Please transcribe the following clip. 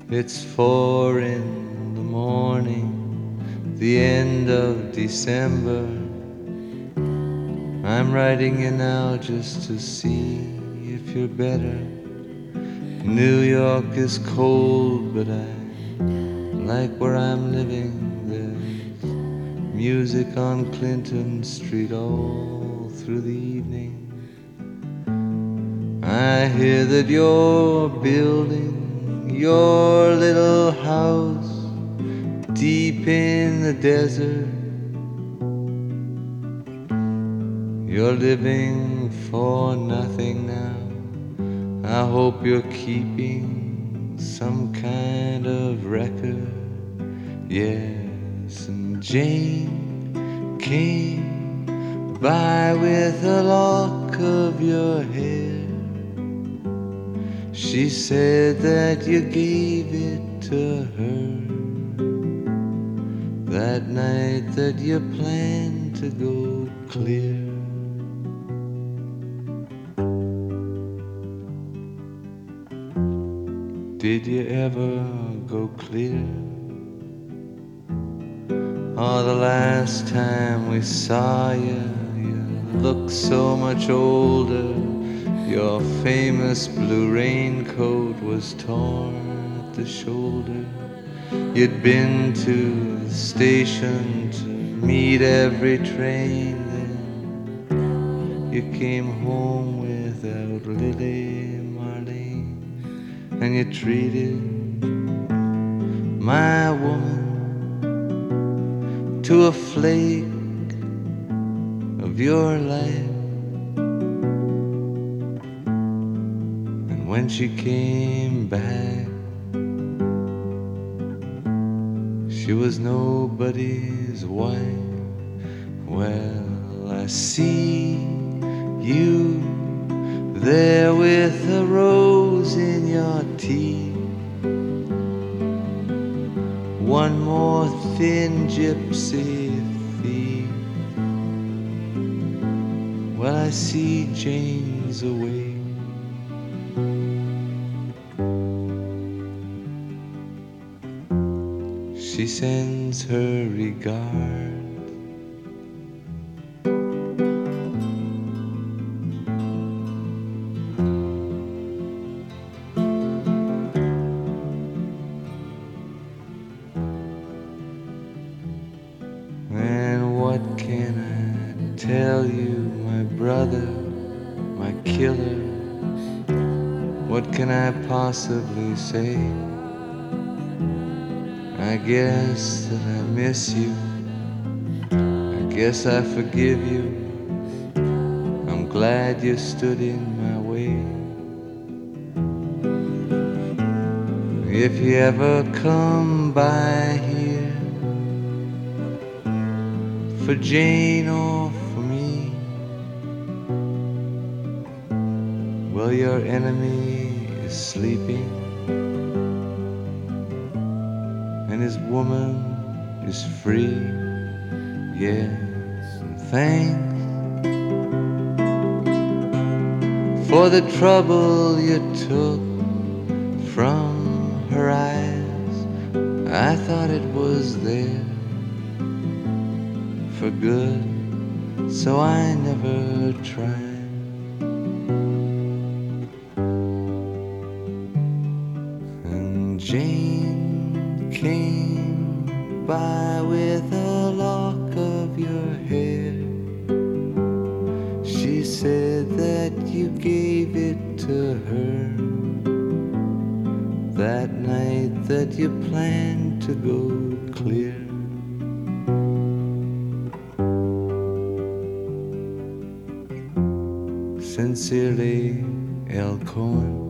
It's 4 in the morning, the end of December. I'm writing you now just to see if you're better. New York is cold, but I like where I'm living. There's music on Clinton Street all through the evening. I hear that you're building your little house deep in the desert. You're living for nothing now. I hope you're keeping some kind of record. Yes, and Jane came by with a lock of your hair. She said that you gave it to her that night that you planned to go clear. Did you ever go clear? Oh, the last time we saw you, you looked so much older. Your famous blue raincoat was torn at the shoulder. You'd been to the station to meet every train. Then you came home without Lily Marlene. And you treated my woman to a flake of your life. And when she came back, she was nobody's wife. Well, I see you there with a rose in your teeth. One more thin gypsy thief. Well, I see Jane's away. She sends her regards. And what can I tell you, my brother, my killer? What can I possibly say? I guess that I miss you. I guess I forgive you. I'm glad you stood in my way. If you ever come by here for Jane or for me, well, your enemy is sleeping and his woman is free. Yes, and thanks for the trouble you took from her eyes. I thought it was there for good, so I never tried. And Jane came by with a lock of your hair. She said that you gave it to her that night that you planned to go clear. Sincerely, L. Cohen.